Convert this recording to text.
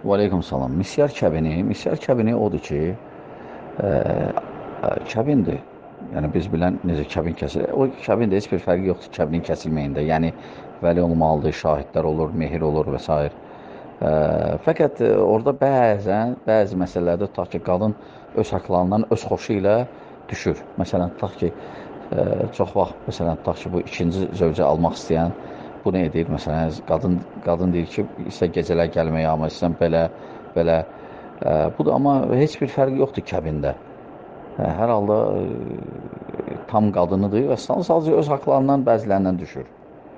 Və aleykum salam. Misyar kəbini odur ki, ə, kəbindir. Yəni biz bilən necə kəbin kəsilir. O kəbində heç bir fərqi yoxdur kəbinin kəsilməyində. Yəni vəli olmalıdır, şahidlər olur, mehir olur və s. Fəqət orada bəzi məsələlərdə tutaq ki, qadın öz haqlarından öz xoşu ilə düşür. Məsələn, tutaq ki, çox vaxt, məsələn, tutaq ki, bu ikinci zövcə almaq istəyən bunu edir. Məsələn, qadın deyir ki, istə gecələr gəlməyə, amma istəyən belə. Bu da amma heç bir fərqi yoxdur kəbində. Hər halda tam qadınıdır və sadəcə öz haqlarından bəzilərindən düşür.